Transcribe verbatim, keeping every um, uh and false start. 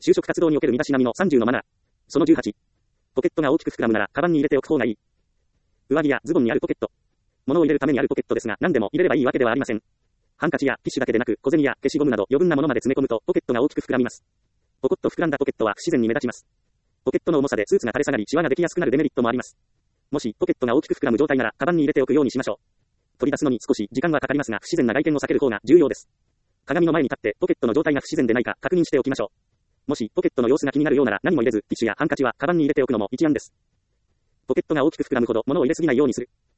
就職活動における身だしなみのさんじゅうのマナー。そのじゅうはち。ポケットが大きく膨らむなら、カバンに入れておく方がいい。上着やズボンにあるポケット。物を入れるためにあるポケットですが、何でも入れればいいわけではありません。ハンカチやティッシュだけでなく、小銭や消しゴムなど余分なものまで詰め込むと、ポケットが大きく膨らみます。ポコッと膨らんだポケットは不自然に目立ちます。ポケットの重さでスーツが垂れ下がり、シワができやすくなるデメリットもあります。もし、ポケットが大きく膨らむ状態なら、カバンに入れておくようにしましょう。取り出すのに少し時間はかかりますが、不自然な外見を避ける方が重要です。鏡の前に立って、ポケットの状態が不自然でないか確認しておきましょう。もし、ポケットの様子が気になるようなら、何も入れず、ティッシュやハンカチはカバンに入れておくのも一案です。ポケットが大きく膨らむほど物を入れすぎないようにする。